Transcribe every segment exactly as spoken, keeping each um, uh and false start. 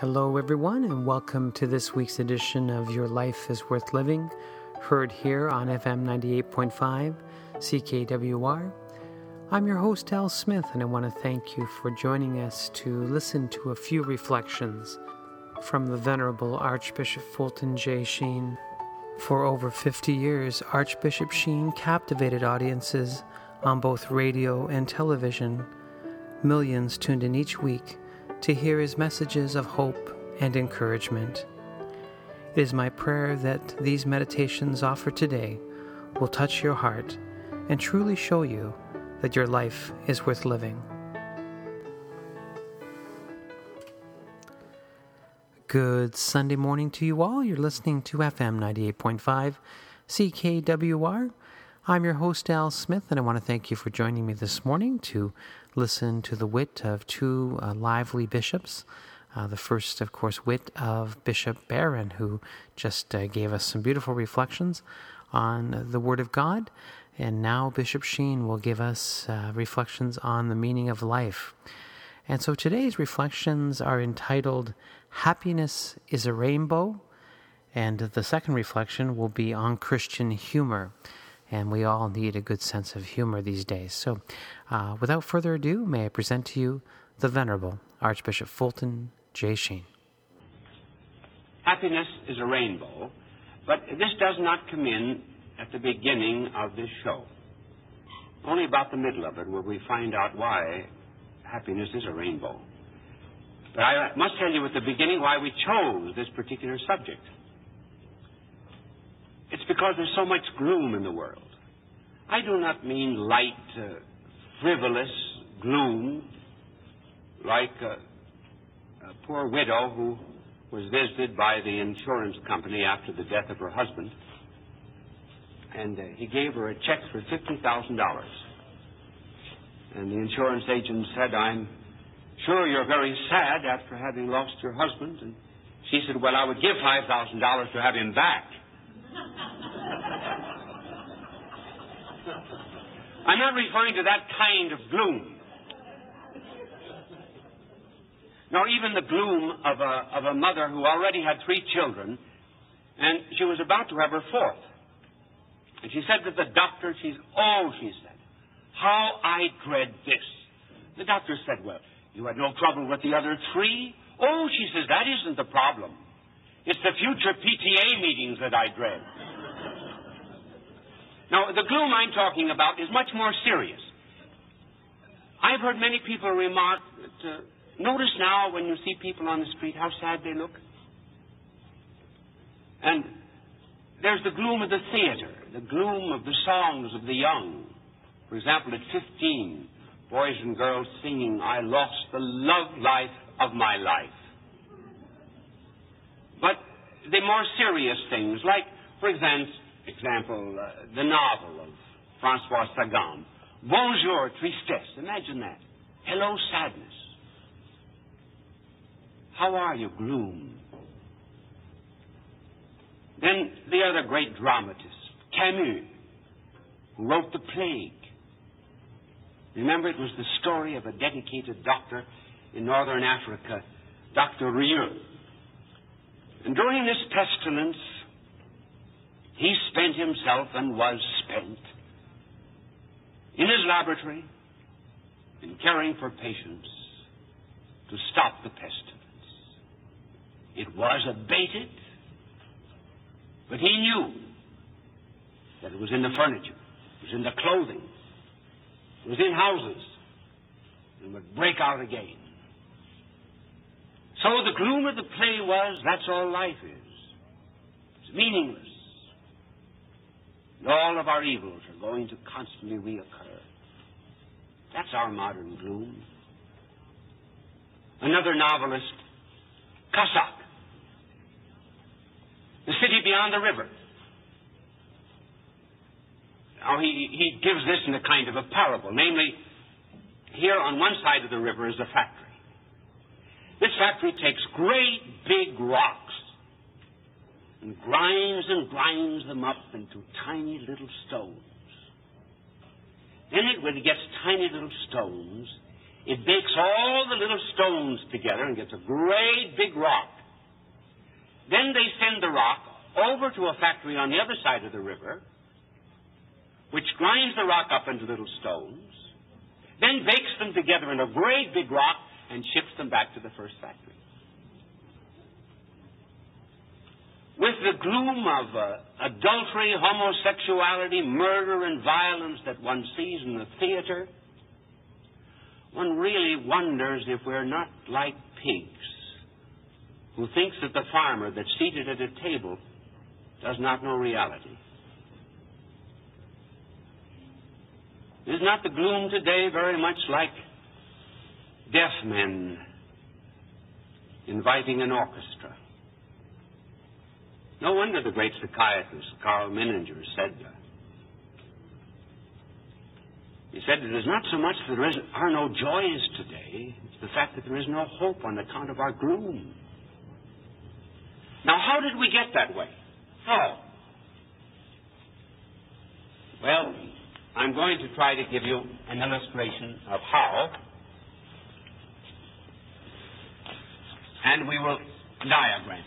Hello, everyone, and welcome to this week's edition of Your Life is Worth Living, heard here on F M ninety-eight point five C K W R. I'm your host, Al Smith, and I want to thank you for joining us to listen to a few reflections from the Venerable Archbishop Fulton J. Sheen. For over fifty years, Archbishop Sheen captivated audiences on both radio and television. Millions tuned in each week to hear his messages of hope and encouragement. It is my prayer that these meditations offered today will touch your heart and truly show you that your life is worth living. Good Sunday morning to you all. You're listening to F M ninety-eight point five C K W R. I'm your host, Al Smith, and I want to thank you for joining me this morning to listen to the wit of two uh, lively bishops. Uh, the first, of course, wit of Bishop Barron, who just uh, gave us some beautiful reflections on the Word of God. And now Bishop Sheen will give us uh, reflections on the meaning of life. And so today's reflections are entitled, Happiness is a Rainbow. And the second reflection will be on Christian humor. And we all need a good sense of humor these days. So uh, without further ado, may I present to you the Venerable Archbishop Fulton J. Sheen. Happiness is a rainbow, but this does not come in at the beginning of this show. Only about the middle of it will we find out why happiness is a rainbow. But I must tell you at the beginning why we chose this particular subject. It's because there's so much gloom in the world. I do not mean light, uh, frivolous gloom, like a, a poor widow who was visited by the insurance company after the death of her husband, and uh, he gave her a check for fifty thousand dollars. And the insurance agent said, "I'm sure you're very sad after having lost your husband." And she said, "Well, I would give five thousand dollars to have him back." I'm not referring to that kind of gloom. Nor even the gloom of a, of a mother who already had three children, and she was about to have her fourth. And she said to the doctor, she's, oh, she said, how I dread this. The doctor said, well, you had no trouble with the other three? Oh, she says, that isn't the problem. It's the future P T A meetings that I dread. Now, the gloom I'm talking about is much more serious. I've heard many people remark that, uh, notice now when you see people on the street how sad they look. And there's the gloom of the theater, the gloom of the songs of the young. For example, at fifteen, boys and girls singing, I lost the love life of my life. But the more serious things, like, for example, example uh, the novel of Francois Sagan, Bonjour, Tristesse. Imagine that. Hello, sadness. How are you, gloom? Then the other great dramatist, Camus, who wrote The Plague. Remember, it was the story of a dedicated doctor in northern Africa, Doctor Rieu. And during this pestilence, he spent himself and was spent in his laboratory in caring for patients to stop the pestilence. It was abated, but he knew that it was in the furniture, it was in the clothing, it was in houses, and would break out again. So the gloom of the play was, that's all life is. It's meaningless. And all of our evils are going to constantly reoccur. That's our modern gloom. Another novelist, Casac, The City Beyond the River. Now, he, he gives this in a kind of a parable. Namely, here on one side of the river is a factory. This factory takes great big rocks and grinds and grinds them up into tiny little stones. Then it, when it gets tiny little stones, It bakes all the little stones together and gets a great big rock. Then they send the rock over to a factory on the other side of the river, which grinds the rock up into little stones, then bakes them together in a great big rock and ships them back to the first factory. With the gloom of uh, adultery, homosexuality, murder, and violence that one sees in the theater, one really wonders if we're not like pigs who thinks that the farmer that's seated at a table does not know reality. Is not the gloom today very much like deaf men inviting an orchestra? No wonder the great psychiatrist Carl Menninger said, uh, he said, it is not so much that there is, are no joys today, it's the fact that there is no hope on account of our gloom. Now, how did we get that way? How? Well, I'm going to try to give you an illustration of how, and we will diagram.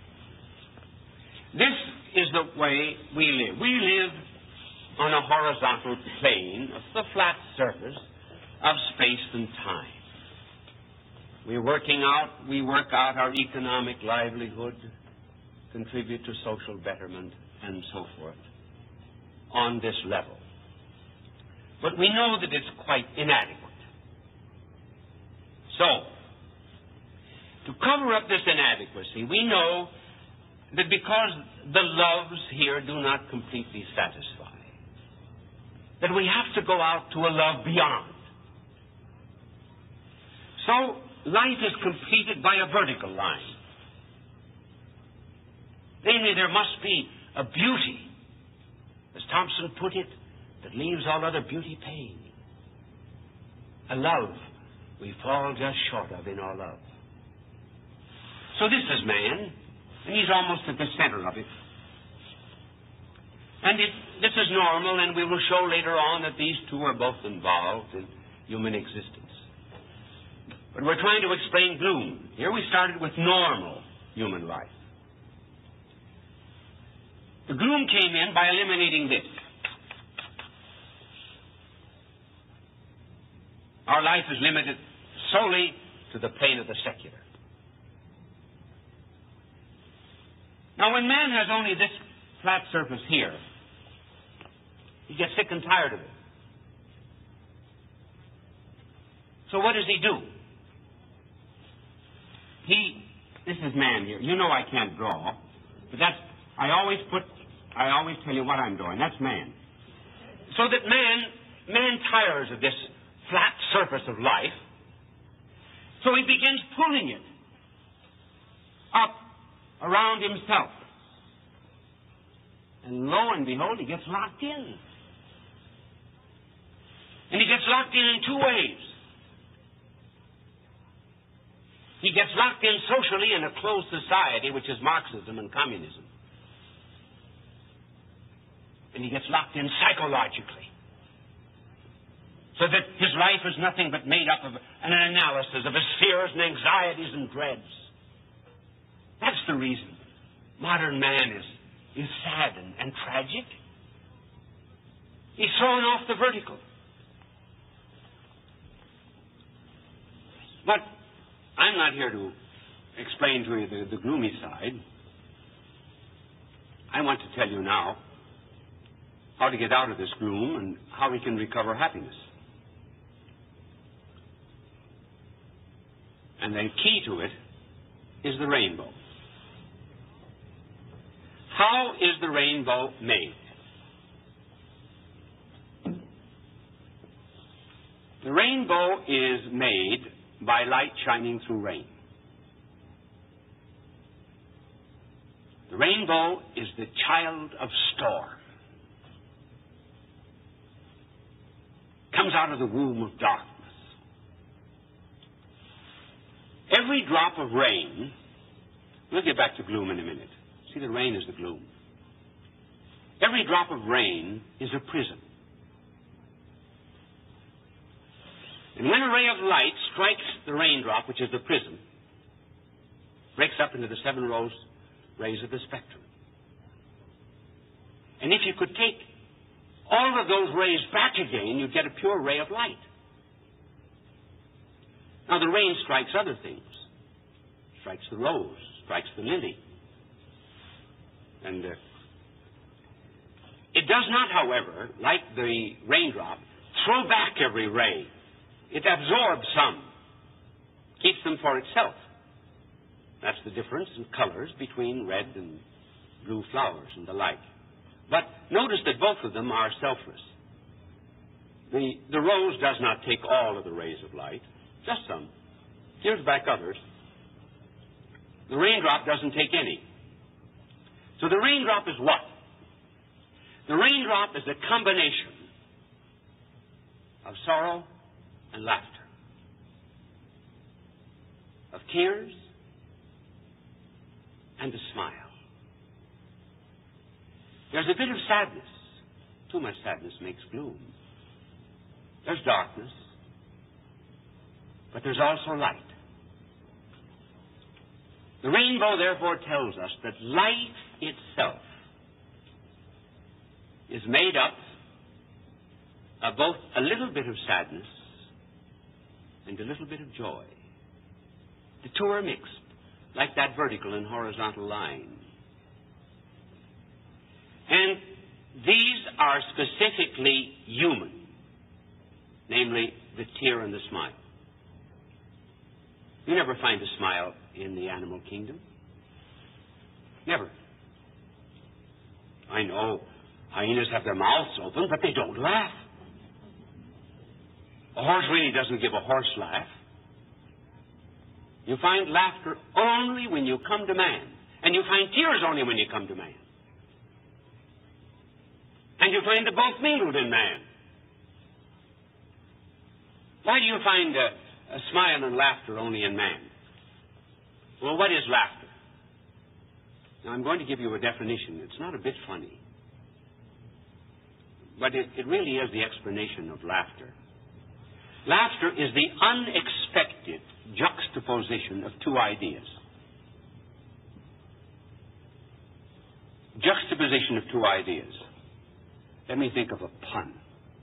This is the way we live. We live on a horizontal plane of the flat surface of space and time. We're working out, we work out our economic livelihood, contribute to social betterment, and so forth, on this level. But we know that it's quite inadequate. So, to cover up this inadequacy, we know that because the loves here do not completely satisfy, that we have to go out to a love beyond. So, life is completed by a vertical line. Namely, there must be a beauty, as Thompson put it, that leaves all other beauty pain. A love we fall just short of in our love. So this is man, and he's almost at the center of it. And it, this is normal, and we will show later on that these two are both involved in human existence. But we're trying to explain gloom. Here we started with normal human life. The gloom came in by eliminating this. Our life is limited solely to the plane of the secular. Now, when man has only this flat surface here, he gets sick and tired of it. So what does he do? He, this is man here. You know I can't draw, but that's, I always put, I always tell you what I'm doing. That's man. So that man, man tires of this flat surface of life, so he begins pulling it up around himself. And lo and behold, he gets locked in. And he gets locked in in two ways. He gets locked in socially in a closed society, which is Marxism and communism. And he gets locked in psychologically. So that his life is nothing but made up of an analysis of his fears and anxieties and dreads. That's the reason modern man is, is sad and, and tragic. He's thrown off the vertical. But I'm not here to explain to you the, the gloomy side. I want to tell you now how to get out of this gloom and how we can recover happiness. And the key to it is the rainbow. How is the rainbow made? The rainbow is made by light shining through rain. The rainbow is the child of storm. Comes out of the womb of darkness. Every drop of rain, we'll get back to gloom in a minute. See, the rain is the gloom. Every drop of rain is a prism. And when a ray of light strikes the raindrop, which is the prism, breaks up into the seven rose rays of the spectrum. And if you could take all of those rays back again, you'd get a pure ray of light. Now, the rain strikes other things. Strikes the rose, strikes the lily. And uh, it does not, however, like the raindrop, throw back every ray. It absorbs some, keeps them for itself. That's the difference in colors between red and blue flowers and the like. But notice that both of them are selfless. The, the rose does not take all of the rays of light, just some. Gives back others. The raindrop doesn't take any. So the raindrop is what? The raindrop is a combination of sorrow and laughter, of tears and a smile. There's a bit of sadness. Too much sadness makes gloom. There's darkness, but there's also light. The rainbow, therefore, tells us that life itself is made up of both a little bit of sadness and a little bit of joy. The two are mixed, like that vertical and horizontal line. And these are specifically human, namely the tear and the smile. You never find a smile in the animal kingdom. Never. I know hyenas have their mouths open, but they don't laugh. A horse really doesn't give a horse laugh. You find laughter only when you come to man. And you find tears only when you come to man. And you find them both mingled in man. Why do you find a, a smile and laughter only in man? Well, what is laughter? Now, I'm going to give you a definition. It's not a bit funny. But it, it really is the explanation of laughter. Laughter is the unexpected juxtaposition of two ideas. Juxtaposition of two ideas. Let me think of a pun.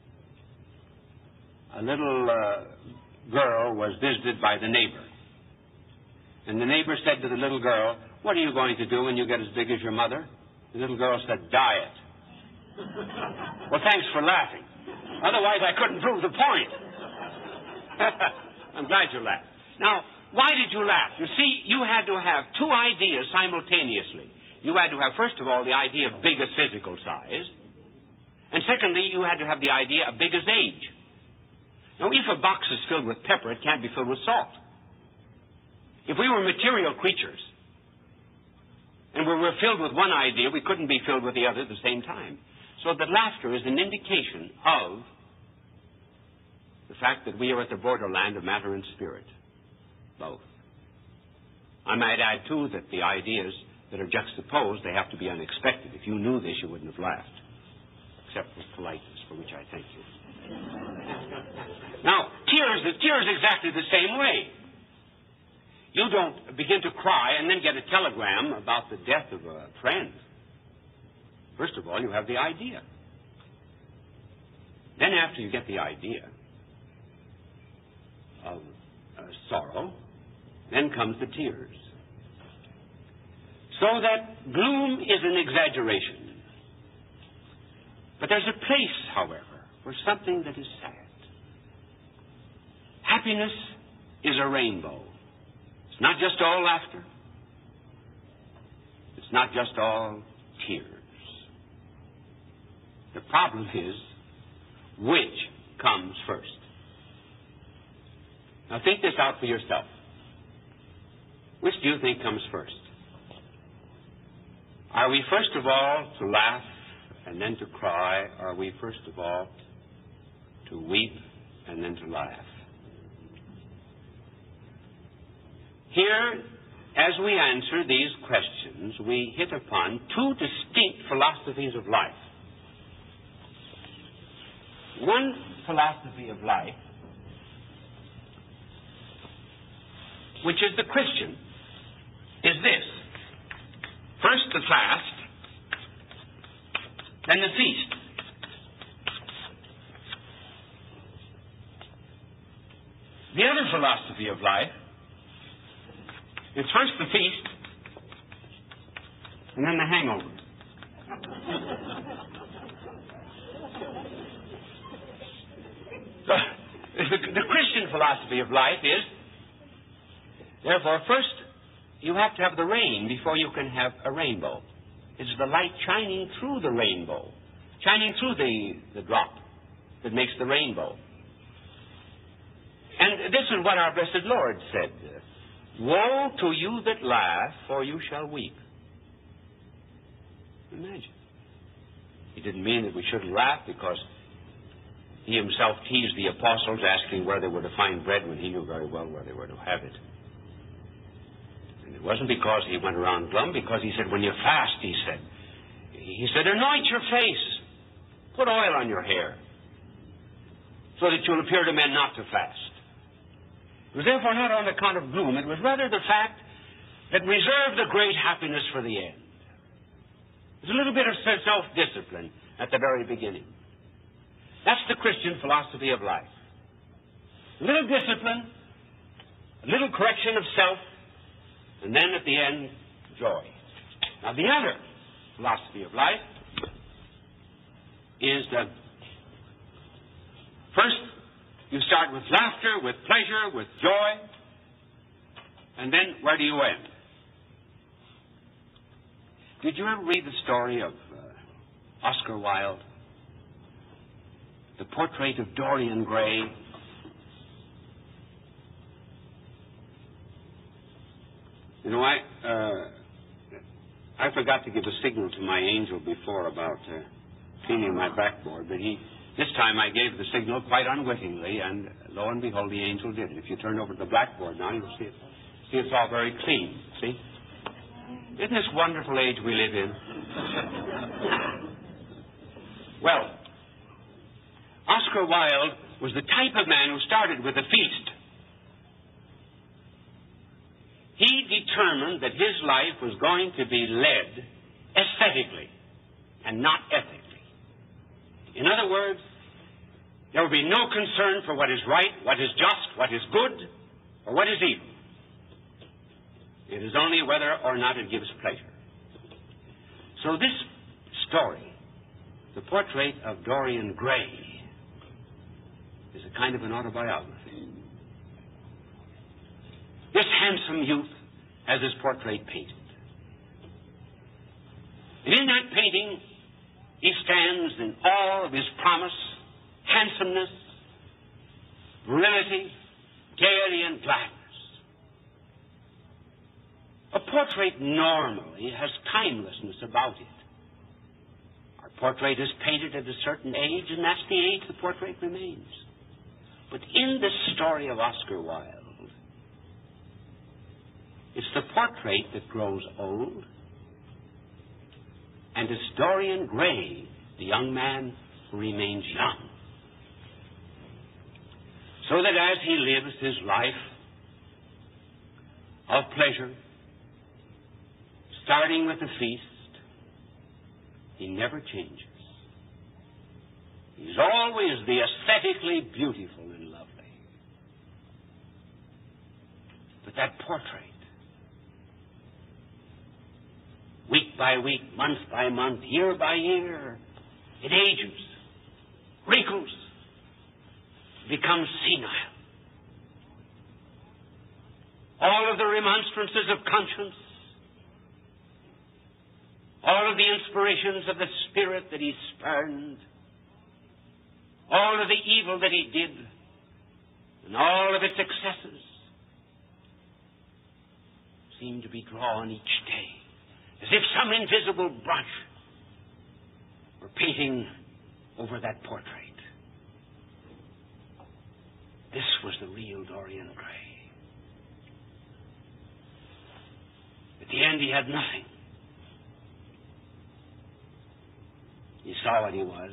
A little uh, girl was visited by the neighbor. And the neighbor said to the little girl, "What are you going to do when you get as big as your mother?" The little girl said, "Diet." Well, thanks for laughing. Otherwise, I couldn't prove the point. I'm glad you laughed. Now, why did you laugh? You see, you had to have two ideas simultaneously. You had to have, first of all, the idea of big as physical size. And secondly, you had to have the idea of big as age. Now, if a box is filled with pepper, it can't be filled with salt. If we were material creatures, and we were filled with one idea, we couldn't be filled with the other at the same time. So that laughter is an indication of the fact that we are at the borderland of matter and spirit. Both. I might add, too, that the ideas that are juxtaposed, they have to be unexpected. If you knew this, you wouldn't have laughed. Except with politeness, for which I thank you. Now, tears, the tears exactly the same way. You don't begin to cry and then get a telegram about the death of a friend. First of all, you have the idea. Then after you get the idea of uh, sorrow, then comes the tears. So that gloom is an exaggeration. But there's a place, however, for something that is sad. Happiness is a rainbow. It's not just all laughter. It's not just all tears. The problem is, which comes first? Now think this out for yourself. Which do you think comes first? Are we first of all to laugh and then to cry? Or are we first of all to weep and then to laugh? Here, as we answer these questions, we hit upon two distinct philosophies of life. One philosophy of life which is the Christian, is this. First the fast, then the feast. The other philosophy of life is first the feast, and then the hangover. So, the, the Christian philosophy of life is, therefore, first you have to have the rain before you can have a rainbow. It's the light shining through the rainbow, shining through the, the drop that makes the rainbow. And this is what our blessed Lord said. Woe to you that laugh, for you shall weep. Imagine. He didn't mean that we shouldn't laugh because he himself teased the apostles asking where they were to find bread when he knew very well where they were to have it. And it wasn't because he went around glum, because he said, when you fast, he said, he said, anoint your face, put oil on your hair, so that you'll appear to men not to fast. It was therefore not on account of gloom. It was rather the fact that reserved the great happiness for the end. There's a little bit of self-discipline at the very beginning. That's the Christian philosophy of life. A little discipline, a little correction of self, and then at the end, joy. Now the other philosophy of life is that first you start with laughter, with pleasure, with joy, and then where do you end? Did you ever read the story of uh, Oscar Wilde? The Portrait of Dorian Gray? You know, I uh, I forgot to give a signal to my angel before about uh, cleaning my backboard, but he this time I gave the signal quite unwittingly, and lo and behold, the angel did it. If you turn over to the blackboard now, you'll see it. See, it's all very clean. See? Isn't this wonderful age we live in? Well, Oscar Wilde was the type of man who started with a feast. He determined that his life was going to be led aesthetically and not ethically. In other words, there will be no concern for what is right, what is just, what is good, or what is evil. It is only whether or not it gives pleasure. So this story, the portrait of Dorian Gray, is a kind of an autobiography. This handsome youth has his portrait painted. And in that painting, he stands in all of his promise, handsomeness, virility, gaiety, and gladness. A portrait normally has timelessness about it. Our portrait is painted at a certain age, and that's the age the portrait remains. But in this story of Oscar Wilde, it's the portrait that grows old, and it's Dorian Gray, the young man who remains young. So that as he lives his life of pleasure, starting with the feast, he never changes. He's always the aesthetically beautiful and lovely. But that portrait, week by week, month by month, year by year, it ages, wrinkles, becomes senile. All of the remonstrances of conscience, all of the inspirations of the Spirit that he spurned, all of the evil that he did, and all of its excesses seem to be drawn each day, as if some invisible brush were painting over that portrait. This was the real Dorian Gray. At the end, he had nothing. He saw what he was,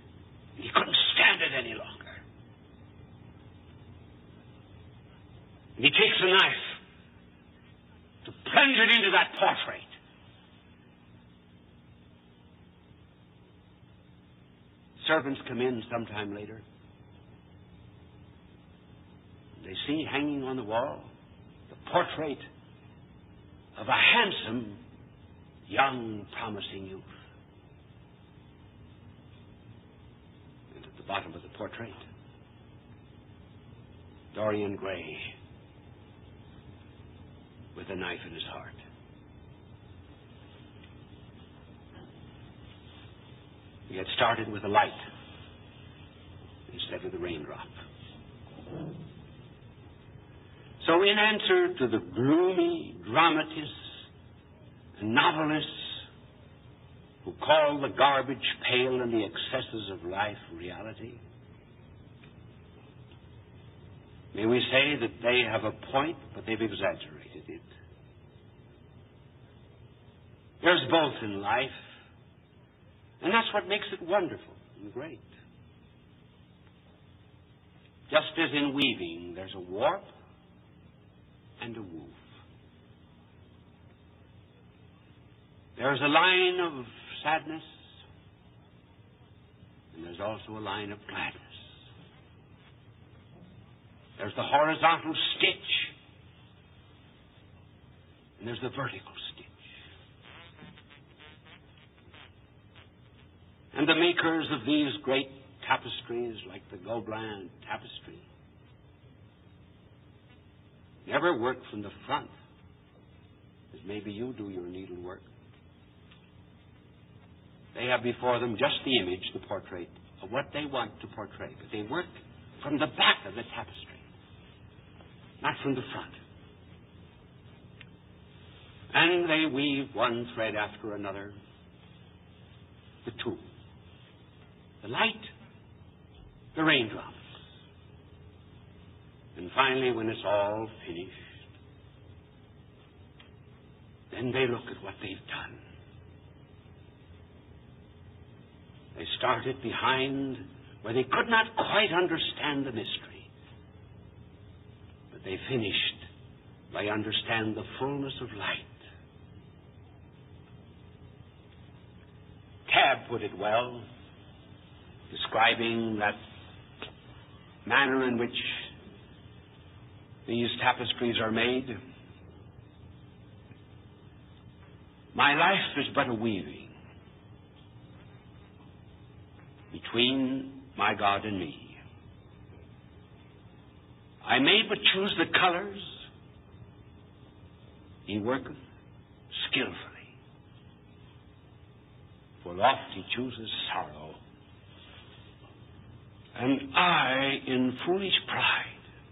and he couldn't stand it any longer. And he takes a knife to plunge it into that portrait. Servants come in sometime later. They see hanging on the wall the portrait of a handsome, young, promising youth. And at the bottom of the portrait, Dorian Gray with a knife in his heart. He had started with a light instead of the raindrop. So in answer to the gloomy dramatists and novelists who call the garbage pail and the excesses of life reality, may we say that they have a point, but they've exaggerated it. There's both in life, and that's what makes it wonderful and great. Just as in weaving, there's a warp and a woof. There's a line of sadness, and there's also a line of gladness. There's the horizontal stitch, and there's the vertical stitch. And the makers of these great tapestries, like the Gobelin tapestry, never work from the front, as maybe you do your needlework. They have before them just the image, the portrait, of what they want to portray. But they work from the back of the tapestry, not from the front. And they weave one thread after another, the two. The light, the raindrops. And finally, when it's all finished, then they look at what they've done. They started behind where they could not quite understand the mystery. But they finished by understanding the fullness of light. Tabb put it well, describing that manner in which these tapestries are made. My life is but a weaving between my God and me. I may but choose the colors. He worketh skillfully. For oft he chooses sorrow. And I, in foolish pride,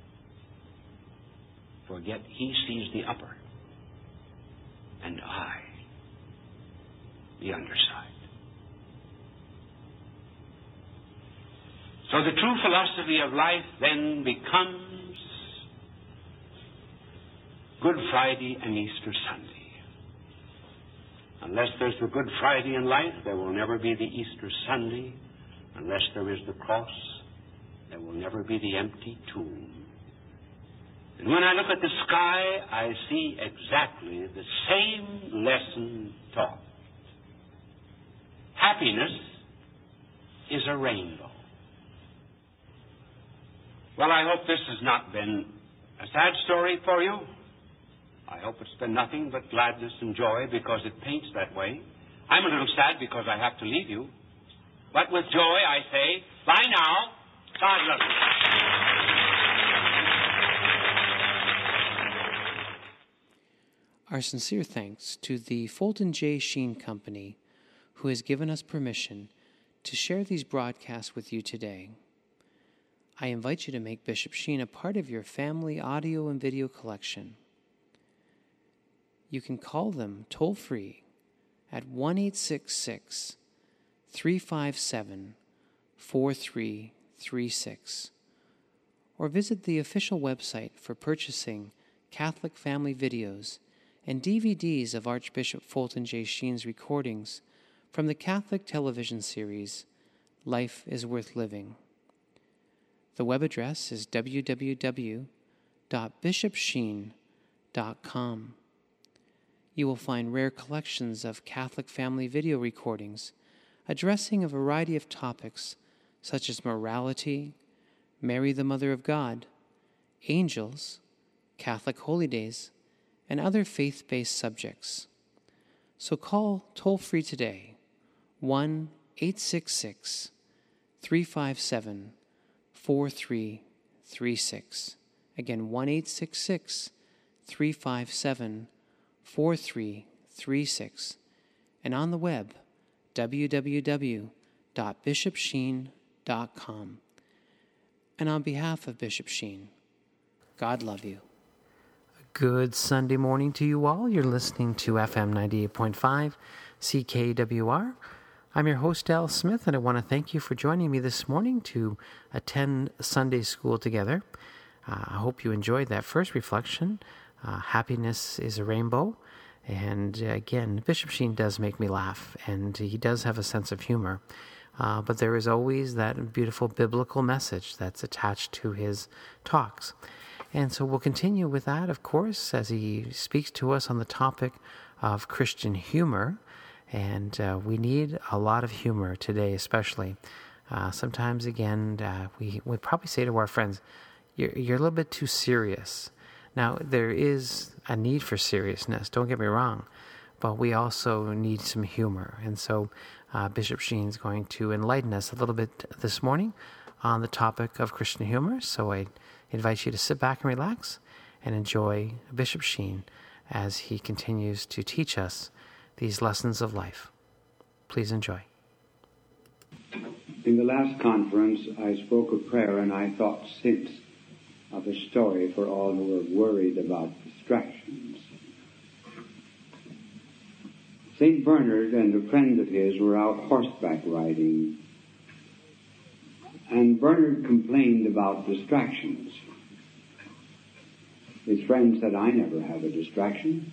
forget he sees the upper, and I, the underside. So the true philosophy of life then becomes Good Friday and Easter Sunday. Unless there's the Good Friday in life, there will never be the Easter Sunday. Unless there is the cross, there will never be the empty tomb. And when I look at the sky, I see exactly the same lesson taught. Happiness is a rainbow. Well, I hope this has not been a sad story for you. I hope it's been nothing but gladness and joy, because it paints that way. I'm a little sad because I have to leave you. But with joy, I say, bye now. God love you. Our sincere thanks to the Fulton J. Sheen Company, who has given us permission to share these broadcasts with you today. I invite you to make Bishop Sheen a part of your family audio and video collection. You can call them toll-free at one eight six six, three five seven, four three three six or visit the official website for purchasing Catholic family videos and D V Ds of Archbishop Fulton J. Sheen's recordings from the Catholic television series Life is Worth Living. The web address is w w w dot bishop sheen dot com. You will find rare collections of Catholic family video recordings addressing a variety of topics such as morality, Mary the Mother of God, angels, Catholic holy days, and other faith-based subjects. So call toll-free today, one eight six six, three five seven, four three three six. Again, one eight six six, three five seven, four three three six. And on the web, w w w dot bishop sheen dot com. And on behalf of Bishop Sheen, God love you. Good Sunday morning to you all. You're listening to F M ninety-eight point five C K W R. I'm your host, Al Smith, and I want to thank you for joining me this morning to attend Sunday school together. Uh, I hope you enjoyed that first reflection. Uh, happiness is a rainbow. And uh, again, Bishop Sheen does make me laugh, and he does have a sense of humor. Uh, but there is always that beautiful biblical message that's attached to his talks. And so we'll continue with that, of course, as he speaks to us on the topic of Christian humor. And uh, we need a lot of humor today, especially. Uh, sometimes, again, uh, we would probably say to our friends, you're, you're a little bit too serious. Now, there is a need for seriousness, don't get me wrong, but we also need some humor. And so uh, Bishop Sheen is going to enlighten us a little bit this morning on the topic of Christian humor. So I invite you to sit back and relax and enjoy Bishop Sheen as he continues to teach us these lessons of life. Please enjoy. In the last conference, I spoke of prayer, and I thought since of a story for all who are worried about distractions. Saint Bernard and a friend of his were out horseback riding, and Bernard complained about distractions. His friend said, I never have a distraction.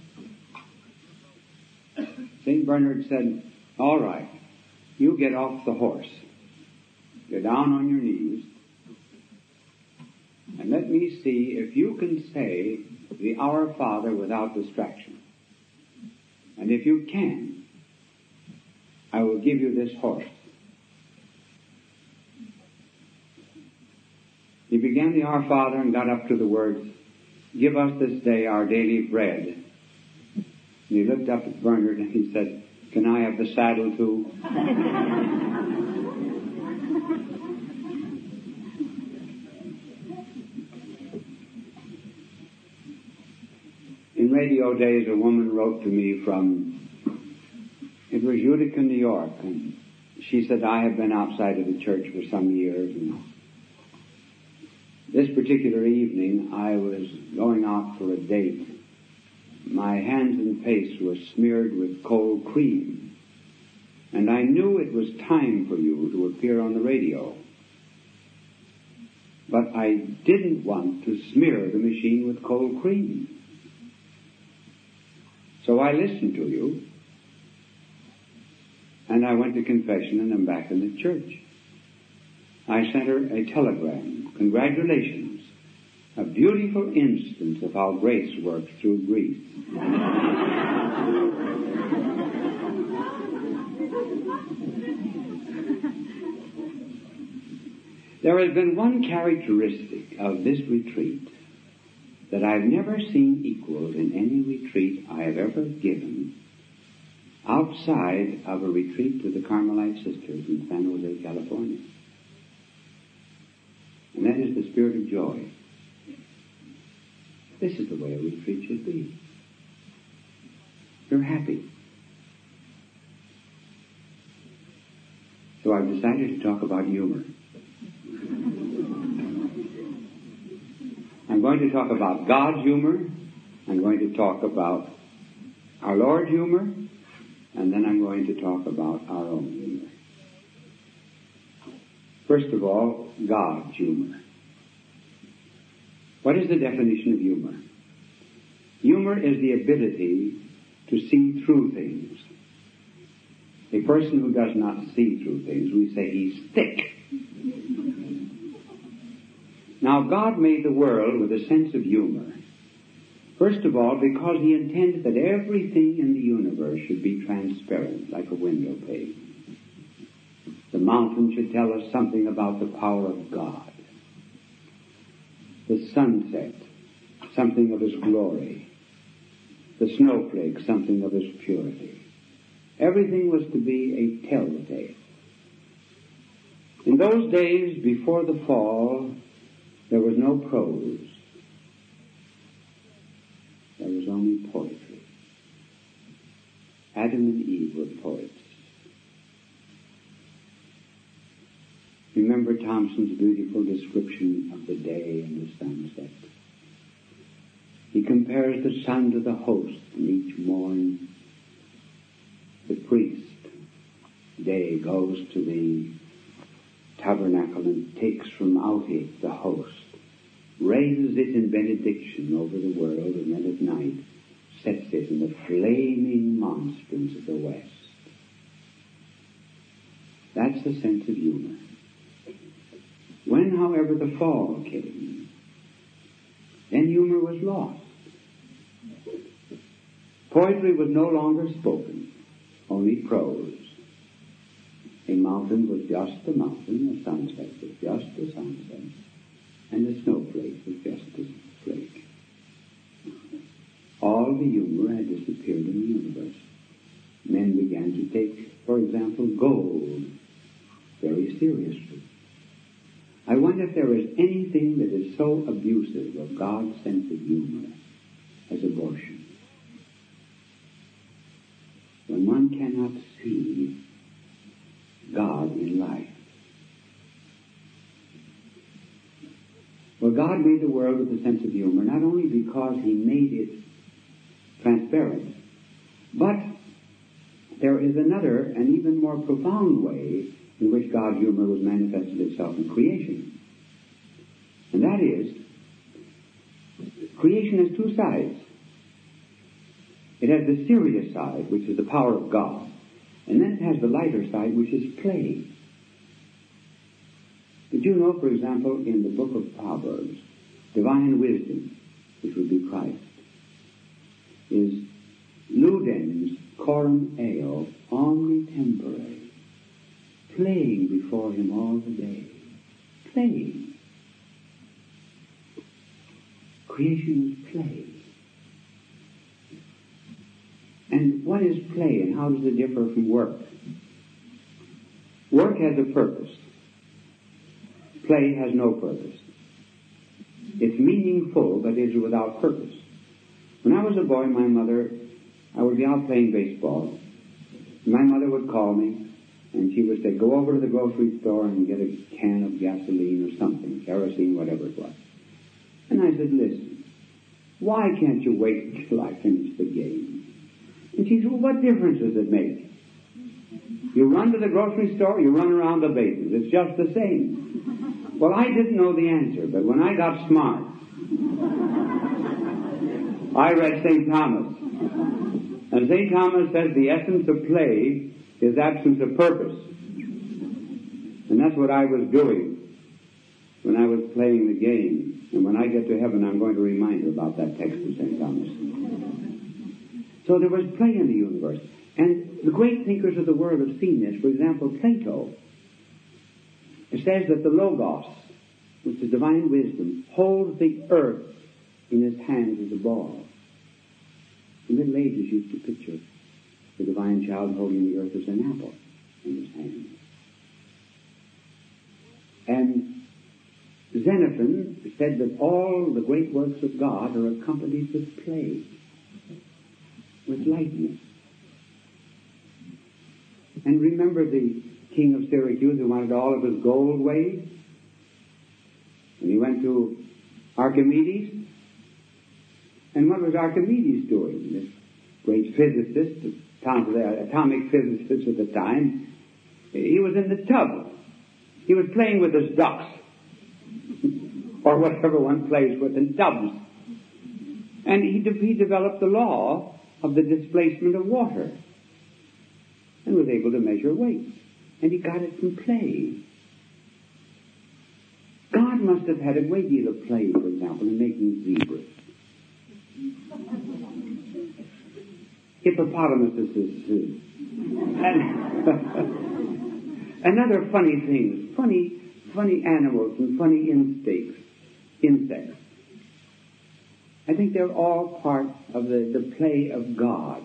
Saint Bernard said, all right, you get off the horse, get down on your knees, and let me see if you can say the Our Father without distraction. And if you can, I will give you this horse. He began the Our Father and got up to the words, give us this day our daily bread. And he looked up at Bernard and he said, can I have the saddle too? In radio days, a woman wrote to me from, it was Utica, New York, and she said, I have been outside of the church for some years, and this particular evening I was going out for a date. My hands and face were smeared with cold cream, and I knew it was time for you to appear on the radio. But I didn't want to smear the machine with cold cream. So I listened to you, and I went to confession, and I'm back in the church. I sent her a telegram. Congratulations. A beautiful instance of how grace works through grief. There has been one characteristic of this retreat that I've never seen equaled in any retreat I have ever given outside of a retreat to the Carmelite Sisters in San Jose, California. And that is the spirit of joy. This is the way a retreat should be. You're happy. So I've decided to talk about humor. I'm going to talk about God's humor. I'm going to talk about our Lord's humor. And then I'm going to talk about our own humor. First of all, God's humor. What is the definition of humor? Humor is the ability to see through things. A person who does not see through things, we say he's thick. Now, God made the world with a sense of humor. First of all, because he intended that everything in the universe should be transparent, like a window pane. The mountain should tell us something about the power of God. The sunset, something of his glory. The snowflake, something of his purity. Everything was to be a telltale. In those days before the fall, there was no prose. There was only poetry. Adam and Eve were poets. Remember Thompson's beautiful description of the day and the sunset. He compares the sun to the host, and each morn the priest, day, goes to the tabernacle and takes from out it the host, raises it in benediction over the world, and then at night sets it in the flaming monstrance of the west. That's the sense of humor. When, however, the fall came, then humor was lost. Poetry was no longer spoken, only prose. A mountain was just a mountain, a sunset was just a sunset, and a snowflake was just a flake. All the humor had disappeared in the universe. Men began to take, for example, gold very seriously. I wonder if there is anything that is so abusive of God's sense of humor as abortion. When one cannot see God in life. Well, God made the world with a sense of humor, not only because he made it transparent, but there is another and even more profound way in which God's humor was manifested itself in creation. And that is, creation has two sides. It has the serious side, which is the power of God. And then it has the lighter side, which is play. Did you know, for example, in the book of Proverbs, divine wisdom, which would be Christ, is ludens coram eo omni tempore, playing before him all the day. Playing. Creation is play. And what is play, and how does it differ from work? Work has a purpose. Play has no purpose. It's meaningful, but it is without purpose. When I was a boy, my mother, I would be out playing baseball. My mother would call me, and she would say, go over to the grocery store and get a can of gasoline or something, kerosene, whatever it was. And I said, listen, why can't you wait until I finish the game? And she said, well, what difference does it make? You run to the grocery store, you run around the bases. It's just the same. Well, I didn't know the answer, but when I got smart, I read Saint Thomas. And Saint Thomas says the essence of play is absence of purpose. And that's what I was doing when I was playing the game. And when I get to heaven, I'm going to remind her about that text of Saint Thomas. So there was play in the universe. And the great thinkers of the world have seen this. For example, Plato. It says that the Logos, which is divine wisdom, holds the earth in his hands as a ball. The Middle Ages used to picture the divine child holding the earth as an apple in his hand. And Xenophon said that all the great works of God are accompanied with play, with lightness. And remember the king of Syracuse who wanted all of his gold weighed? And he went to Archimedes. And what was Archimedes doing? This great physicist, atomic physicist at the time, he was in the tub. He was playing with his ducks, or whatever one plays with in tubs. And he, de- he developed the law of the displacement of water and was able to measure weight. And he got it from play. God God must have had a great deal of play, for example, in making zebras. Hippopotamuses. And another funny things, funny, funny animals and funny instincts, insects. I think they're all part of the, the play of God.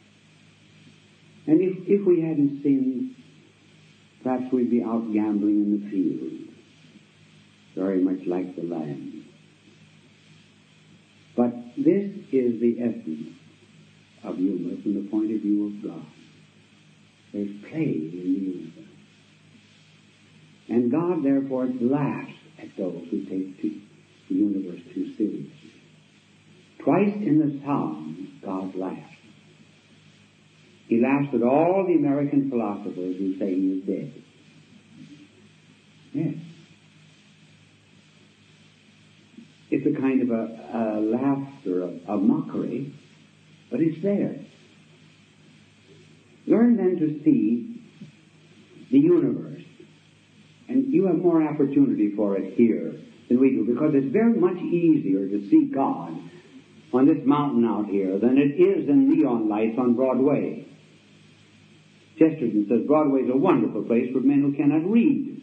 And if, if we hadn't sinned, perhaps we'd be out gambling in the field, very much like the lamb. But this is the essence of humor from the point of view of God. There's play in the universe. And God, therefore, laughs at those who take too, the universe too seriously. Twice in the Psalms, God laughs. He laughs at all the American philosophers who say he is dead. Yes. It's a kind of a, a laughter, a, a mockery, but it's there. Learn then to see the universe. And you have more opportunity for it here than we do, because it's very much easier to see God on this mountain out here than it is in neon lights on Broadway. Chesterton says Broadway is a wonderful place for men who cannot read.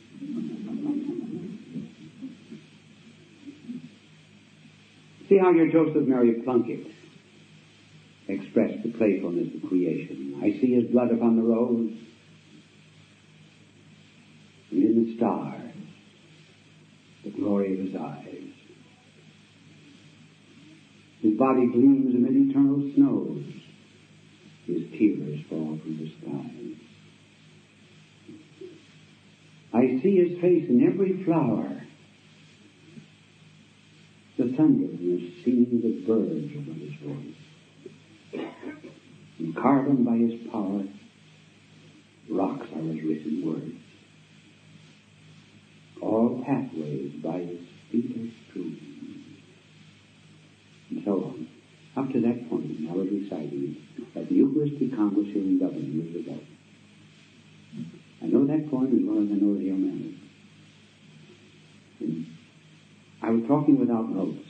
See how your Joseph Mary Plunkett expressed the playfulness of creation. I see his blood upon the rose and in the stars, the glory of his eyes. His body gleams amid eternal snows. His tears fall from the skies. I see his face in every flower. The thunder and the singing of the birds over his voice. And carven by his power, rocks are his written words. All pathways by his feet are strewn. And so on. Up to that point, I was reciting it at the Eucharistic Congress here in Dublin years ago. I know that poem as well as I know the Hail Mary. And I was talking without notes.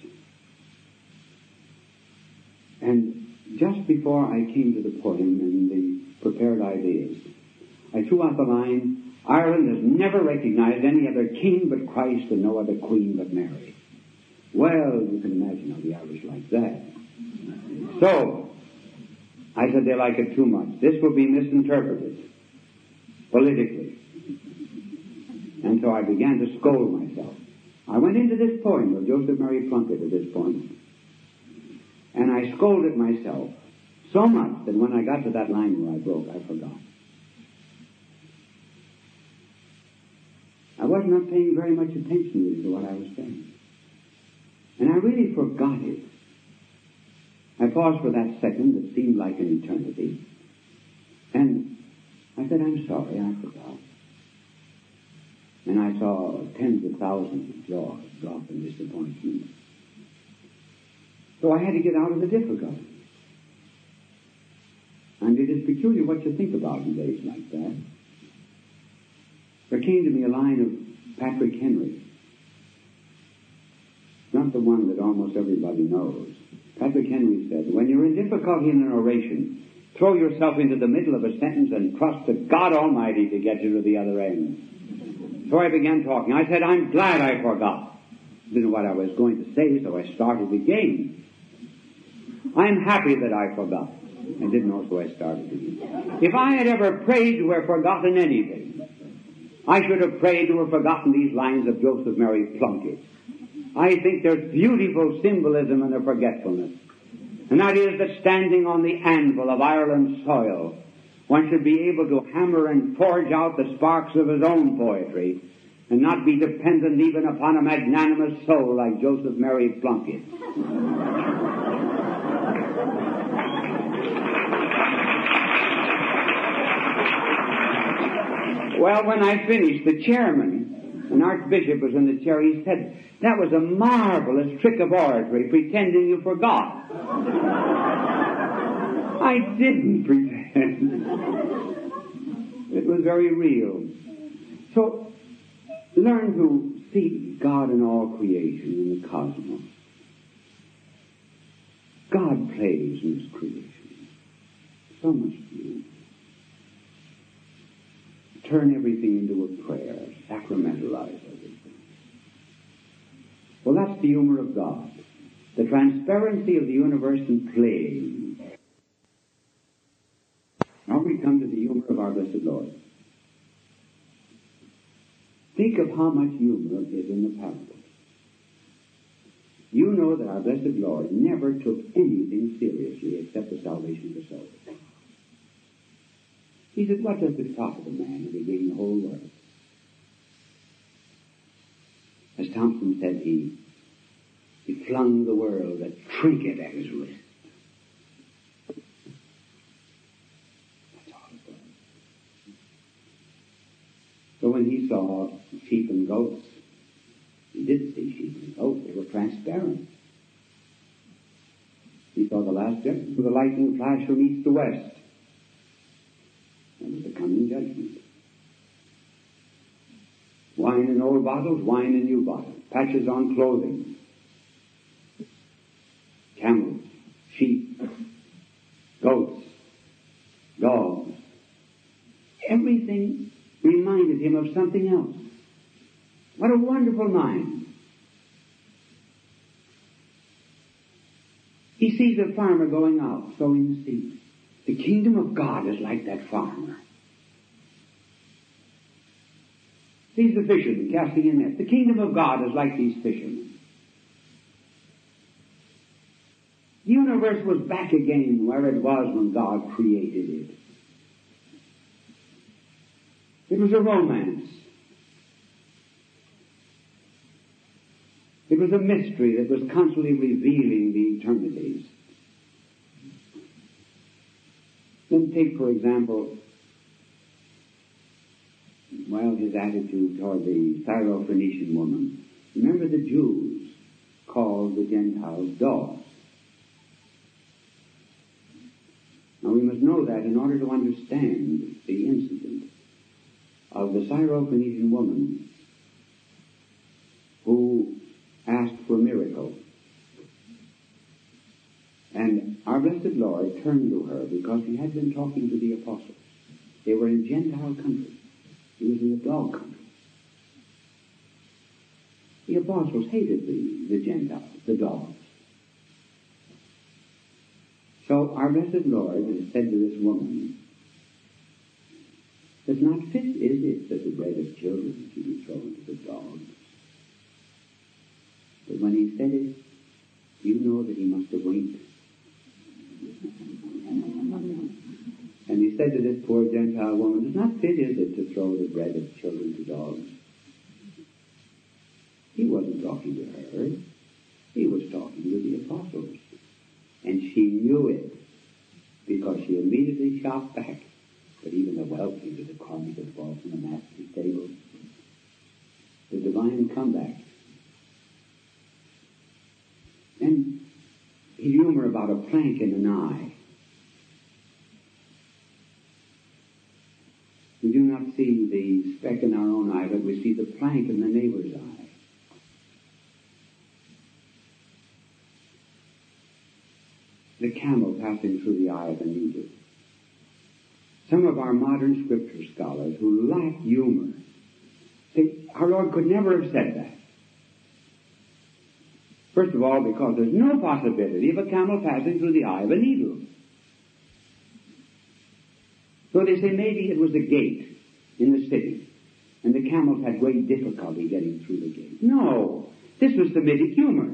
And just before I came to the poem and the prepared ideas, I threw out the line, Ireland has never recognized any other king but Christ and no other queen but Mary. Well, you can imagine how the Irish like that. So, I said they like it too much. This will be misinterpreted politically. And so I began to scold myself. I went into this poem of Joseph Mary Plunkett at this point, and I scolded myself so much that when I got to that line where I broke, I forgot. I was not paying very much attention to what I was saying. And I really forgot it. I paused for that second that seemed like an eternity. And I said, I'm sorry, I forgot. And I saw tens of thousands of jaws drop in disappointment. So I had to get out of the difficulty. And it is peculiar what you think about in days like that. There came to me a line of Patrick Henry. Not the one that almost everybody knows. Patrick Henry said, when you're in difficulty in an oration, throw yourself into the middle of a sentence and trust to God Almighty to get you to the other end. So I began talking. I said, I'm glad I forgot. Didn't know what I was going to say, so I started again. I'm happy that I forgot. I didn't know, so I started again. If I had ever prayed to have forgotten anything, I should have prayed to have forgotten these lines of Joseph Mary Plunkett. I think there's beautiful symbolism in their forgetfulness. And that is that standing on the anvil of Ireland's soil, one should be able to hammer and forge out the sparks of his own poetry and not be dependent even upon a magnanimous soul like Joseph Mary Plunkett. Well, when I finished, the chairman, an archbishop was in the chair, he said, that was a marvelous trick of oratory, pretending you forgot. I didn't pretend. It was very real. So, learn to See, God in all creation, in the cosmos. God plays in His creation. So much beauty. Turn everything into a prayer. Sacramentalize everything. Well, that's the humor of God. The transparency of the universe in playing. Now we come to the humor of our blessed Lord. Think of how much humor is in the parable. You know that our blessed Lord never took anything seriously except the salvation of the soul. He said, what does it profit a man if he gain the whole world? As Thompson said, he, he flung the world a trinket at his wrist. That's all it was. So when he saw sheep and goats, he did see sheep and goats. They were transparent. He saw the last judgment with a lightning flash from east to west. That was the coming judgment. Wine in old bottles, wine in new bottles. Patches on clothing. Camels, sheep, goats, dogs. Everything reminded him of something else. What a wonderful mind. He sees a farmer going out, sowing the seed. The kingdom of God is like that farmer. Sees the fishermen casting a net. The kingdom of God is like these fishermen. The universe was back again where it was when God created it. It was a romance. It was a mystery that was constantly revealing the eternities. Then take, for example, well, his attitude toward the Syrophoenician woman. Remember, the Jews called the Gentiles dogs. Now we must know that in order to understand the incident of the Syrophoenician woman who asked for a miracle. And our blessed Lord turned to her because he had been talking to the apostles. They were in Gentile country. He was in the dog country. The apostles hated the, the Gentiles, the dogs. So our blessed Lord said to this woman, "It's not fit, is it, that the bread of children should be thrown to the dogs?" But when he said it, you know that he must have winked. And he said to this poor Gentile woman, "It's not fit, is it, to throw the bread of children to dogs?" He wasn't talking to her. He was talking to the apostles. And she knew it, because she immediately shot back. But even the wealthy to the crumbs that fall from the master's table. The divine comeback. And his humor about a plank in an eye. We do not see the speck in our own eye, but we see the plank in the neighbor's eye. The camel passing through the eye of a needle. Some of our modern scripture scholars who lack humor say our Lord could never have said that. First of all, because there's no possibility of a camel passing through the eye of a needle. So they say maybe it was a gate in the city, and the camels had great difficulty getting through the gate. No, this was Semitic humor.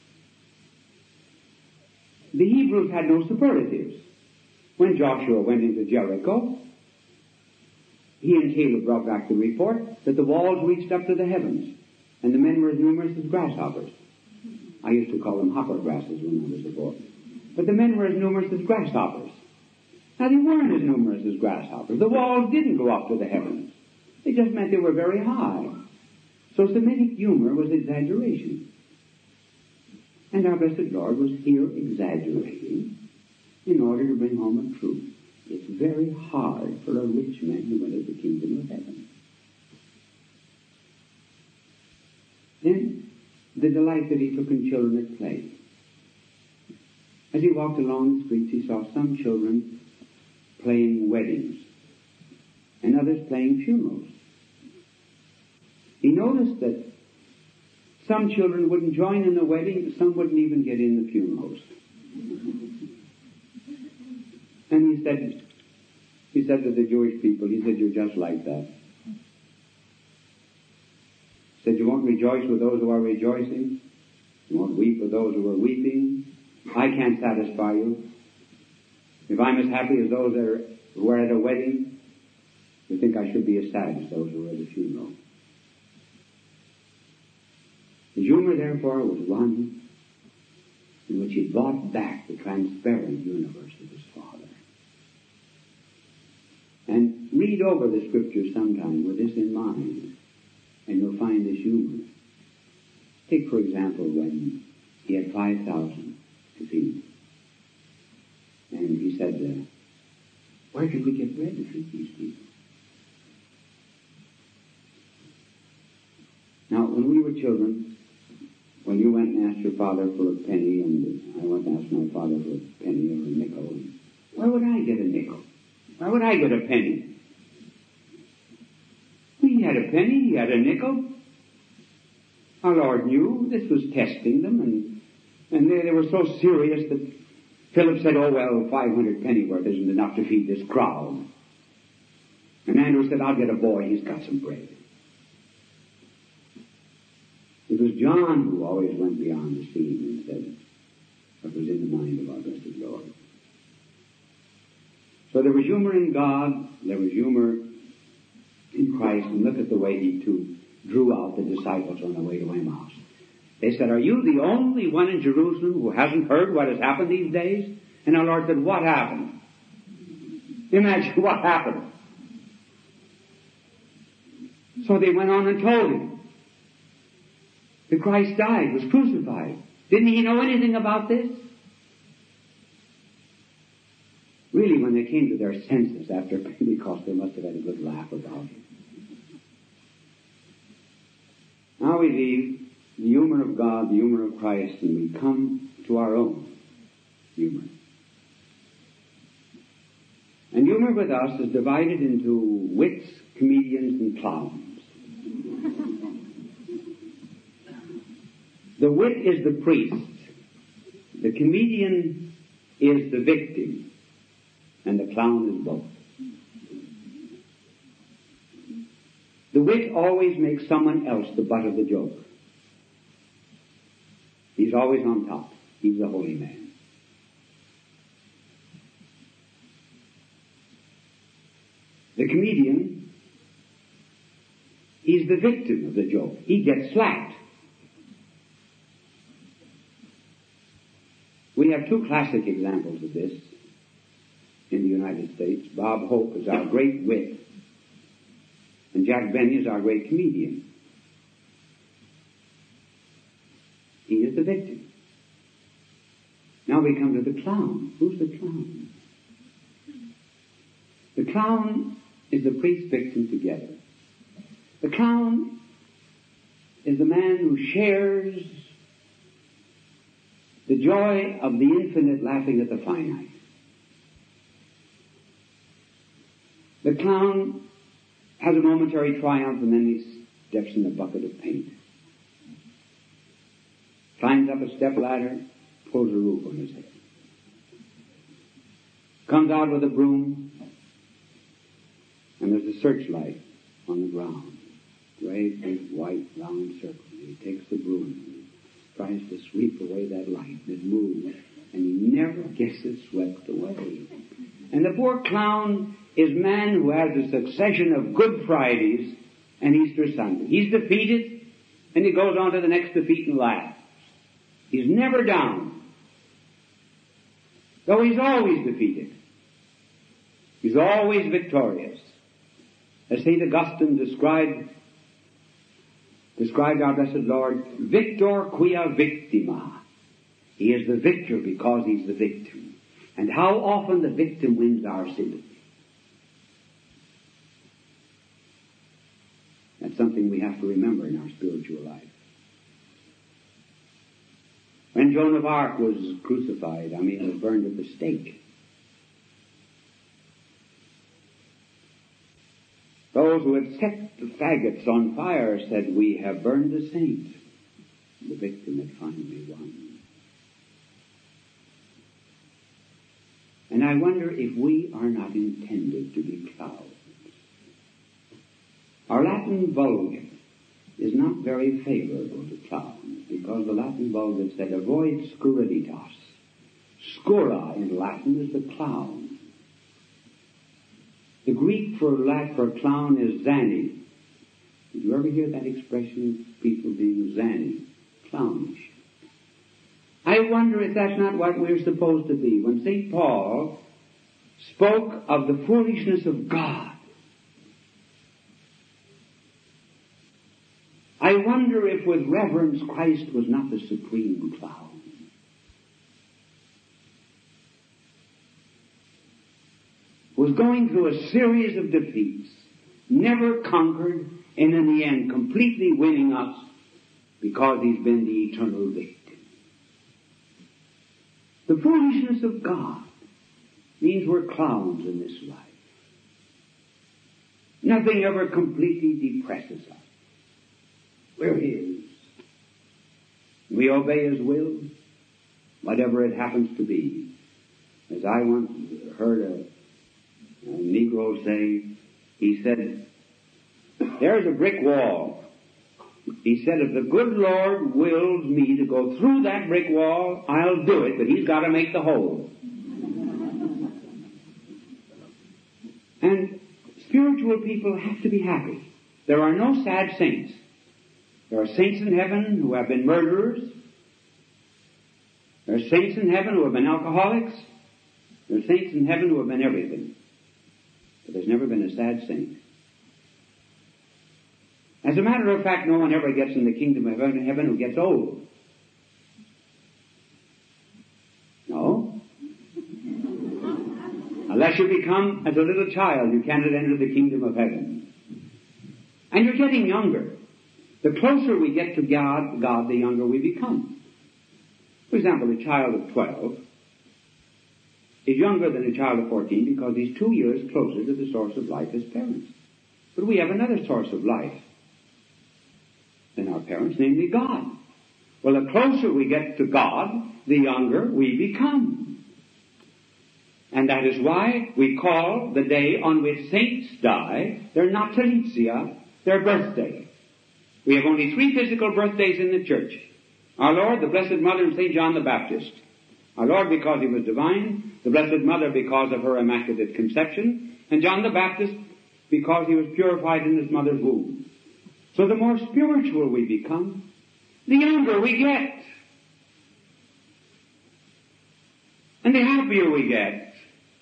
The Hebrews had no superlatives. When Joshua went into Jericho, he and Caleb brought back the report that the walls reached up to the heavens, and the men were as numerous as grasshoppers. I used to call them hopper grasses when I was a boy. But the men were as numerous as grasshoppers. Now, they weren't as numerous as grasshoppers. The walls didn't go up to the heavens. They just meant they were very high. So Semitic humor was exaggeration. And our blessed Lord was here exaggerating in order to bring home a truth. It's very hard for a rich man to enter the kingdom of heaven. Then the delight that he took in children at play. As he walked along the streets, he saw some children playing weddings and others playing funerals. He noticed that some children wouldn't join in the wedding, some wouldn't even get in the funerals. And he said, he said to the Jewish people, he said, "You're just like that." He said, "You won't rejoice with those who are rejoicing. You won't weep with those who are weeping. I can't satisfy you. If I'm as happy as those that are, who are at a wedding, you think I should be as sad as those who are at a funeral." His humor, therefore, was one in which he brought back the transparent universe of his Father. And read over the Scriptures sometime with this in mind, and you'll find this humor. Take, for example, when he had five thousand to feed. And he said, uh, where can we get bread to feed these people? Now, when we were children, when you went and asked your father for a penny, and I went and asked my father for a penny or a nickel, where would I get a nickel? Where would I get a penny? He had a penny, he had a nickel. Our Lord knew this was testing them, and, and they, they were so serious that Philip said, "Oh, well, five hundred pennyworth isn't enough to feed this crowd." And Andrew said, "I'll get a boy, he's got some bread." It was John who always went beyond the scene and said what was in the mind of our blessed Lord. So there was humor in God, there was humor in Christ, and look at the way he too drew out the disciples on the way to Emmaus. They said, "Are you the only one in Jerusalem who hasn't heard what has happened these days?" And our Lord said, "What happened?" Imagine what happened. So they went on and told him that Christ died, was crucified. Didn't he know anything about this? Really, when they came to their senses after Pentecost, they must have had a good laugh about it. Now we leave the humor of God, the humor of Christ, and we come to our own humor. And humor with us is divided into wits, comedians, and clowns. The wit is the priest. The comedian is the victim. And the clown is both. The wit always makes someone else the butt of the joke. He's always on top. He's the holy man. The comedian, he's the victim of the joke. He gets slapped. We have two classic examples of this in the United States. Bob Hope is our great wit, and Jack Benny is our great comedian. He is the victim. Now we come to the clown. Who's the clown? The clown is the priest victim together. The clown is the man who shares the joy of the infinite laughing at the finite. The clown has a momentary triumph, and then he steps in a bucket of paint. Climbs up a step ladder, pulls a roof on his head. Comes out with a broom, and there's a searchlight on the ground. Great big white round circle. He takes the broom and tries to sweep away that light, and it moves, and he never gets it swept away. And the poor clown is man who has a succession of Good Fridays and Easter Sunday. He's defeated, and he goes on to the next defeat and laughs. He's never down, though he's always defeated. He's always victorious. As Saint Augustine described, described our blessed Lord, victor quia victima. He is the victor because he's the victim. And how often the victim wins our sympathy. That's something we have to remember in our spiritual life. Joan of Arc was crucified, I mean, was burned at the stake. Those who had set the faggots on fire said, "We have burned the saint." The victim had finally won. And I wonder if we are not intended to be clouds. Our Latin Vulgate is not very favorable to clowns, because the Latin Vulgate said, "Avoid scurriditas." Scura in Latin is the clown. The Greek for Latin for clown is zany. Did you ever hear that expression, people being zany, clownish? I wonder if that's not what we're supposed to be. When Saint Paul spoke of the foolishness of God, I wonder if with reverence Christ was not the supreme clown. Was going through a series of defeats, never conquered, and in the end completely winning us because he's been the eternal victim. The foolishness of God means we're clowns in this life. Nothing ever completely depresses us. We're His. We obey His will, whatever it happens to be. As I once heard a, a Negro say, he said, "There's a brick wall." He said, "If the good Lord wills me to go through that brick wall, I'll do it, but He's got to make the hole." And spiritual people have to be happy. There are no sad saints. There are saints in heaven who have been murderers. There are saints in heaven who have been alcoholics. There are saints in heaven who have been everything. But there's never been a sad saint. As a matter of fact, no one ever gets in the kingdom of heaven who gets old. No. Unless you become as a little child, you cannot enter the kingdom of heaven. And you're getting younger. The closer we get to God, God, the younger we become. For example, a child of twelve is younger than a child of fourteen because he's two years closer to the source of life as parents. But we have another source of life than our parents, namely God. Well, the closer we get to God, the younger we become. And that is why we call the day on which saints die their natalizia, their birthday. We have only three physical birthdays in the church. Our Lord, the Blessed Mother, and Saint John the Baptist. Our Lord because He was divine, the Blessed Mother because of her immaculate conception, and John the Baptist because he was purified in his mother's womb. So the more spiritual we become, the younger we get. And the happier we get.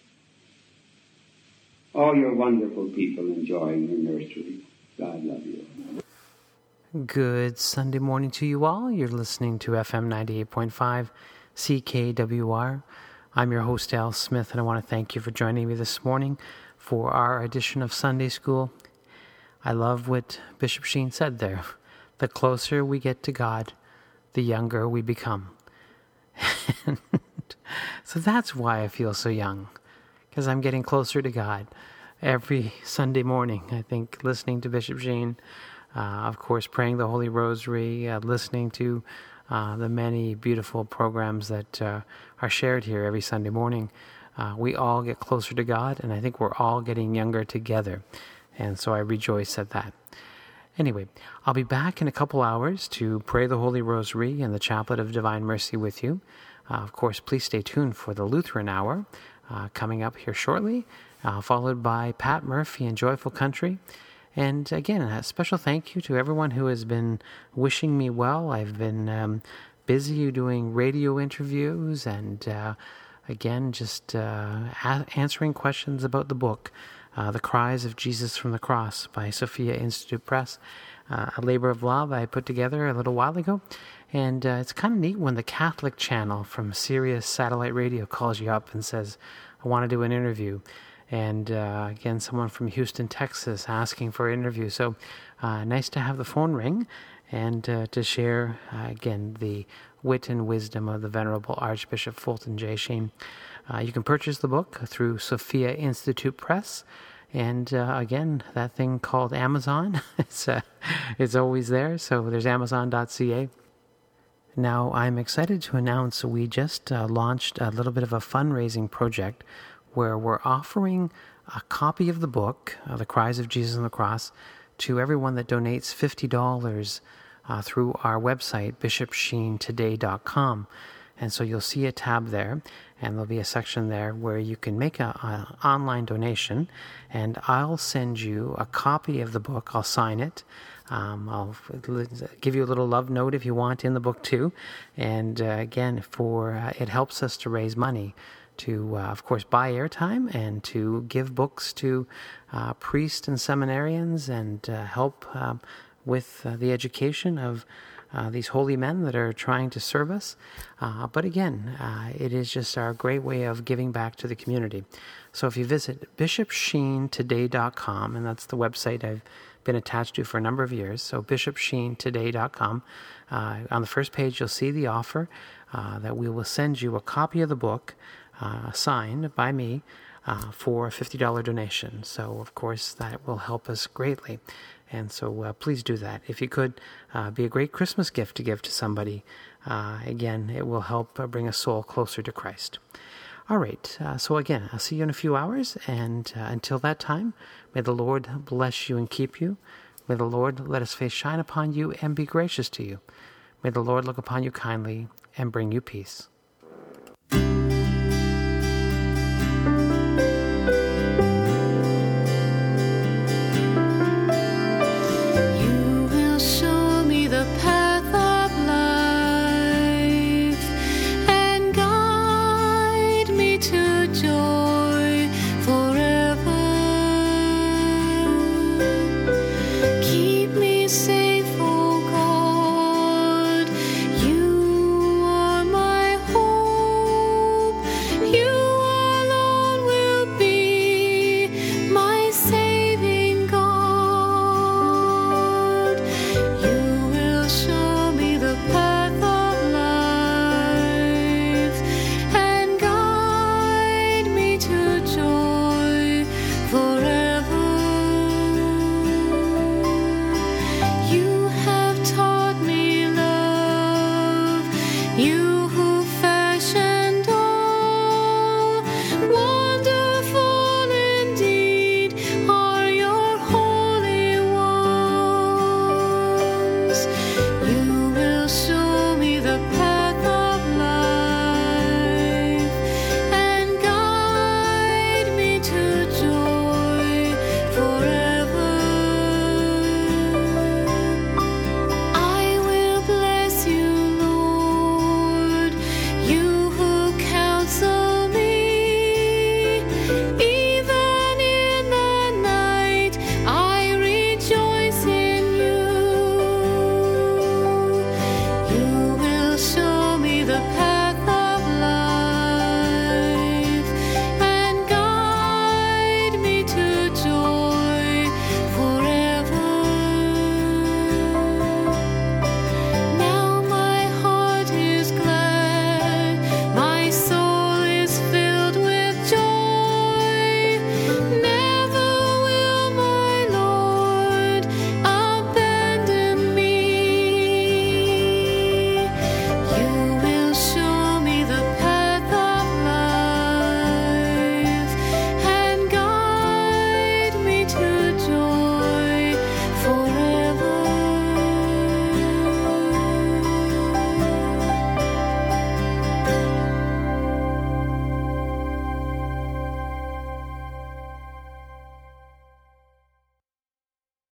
Oh, you're wonderful people enjoying your nursery. God love you. Good Sunday morning to you all. You're listening to F M ninety-eight point five C K W R. I'm your host, Al Smith, and I want to thank you for joining me this morning for our edition of Sunday School. I love what Bishop Sheen said there. The closer we get to God, the younger we become. So that's why I feel so young, because I'm getting closer to God every Sunday morning. I think listening to Bishop Sheen, Uh, of course, praying the Holy Rosary, uh, listening to uh, the many beautiful programs that uh, are shared here every Sunday morning. Uh, we all get closer to God, and I think we're all getting younger together. And so I rejoice at that. Anyway, I'll be back in a couple hours to pray the Holy Rosary and the Chaplet of Divine Mercy with you. Uh, of course, please stay tuned for the Lutheran Hour uh, coming up here shortly, uh, followed by Pat Murphy and Joyful Country. And again, a special thank you to everyone who has been wishing me well. I've been um, busy doing radio interviews and, uh, again, just uh, a- answering questions about the book, uh, The Cries of Jesus from the Cross by Sophia Institute Press, uh, a labor of love I put together a little while ago. And uh, it's kind of neat when the Catholic channel from Sirius Satellite Radio calls you up and says, "I want to do an interview." And uh, again, someone from Houston, Texas, asking for an interview. So uh, nice to have the phone ring and uh, to share, uh, again, the Wit and Wisdom of the Venerable Archbishop Fulton J. Sheen. Uh, you can purchase the book through Sophia Institute Press. And uh, again, that thing called Amazon, it's, uh, it's always there. So there's amazon dot c a. Now, I'm excited to announce we just uh, launched a little bit of a fundraising project where we're offering a copy of the book, uh, The Cries of Jesus on the Cross, to everyone that donates fifty dollars uh, through our website, bishop sheen today dot com. And so you'll see a tab there, and there'll be a section there where you can make an online donation, and I'll send you a copy of the book. I'll sign it. Um, I'll give you a little love note if you want in the book too. And uh, again, for uh, it helps us to raise money to, uh, of course, buy airtime and to give books to uh, priests and seminarians and uh, help uh, with uh, the education of Uh, these holy men that are trying to serve us. Uh, but again, uh, it is just our great way of giving back to the community. So if you visit bishop sheen today dot com, and that's the website I've been attached to for a number of years, so bishop sheen today dot com, uh, on the first page you'll see the offer uh, that we will send you a copy of the book uh, signed by me uh, for a fifty dollars donation. So of course that will help us greatly. And so uh, please do that. If you could, uh, be a great Christmas gift to give to somebody. Uh, again, it will help uh, bring a soul closer to Christ. All right. Uh, so again, I'll see you in a few hours. And uh, until that time, may the Lord bless you and keep you. May the Lord let his face shine upon you and be gracious to you. May the Lord look upon you kindly and bring you peace. The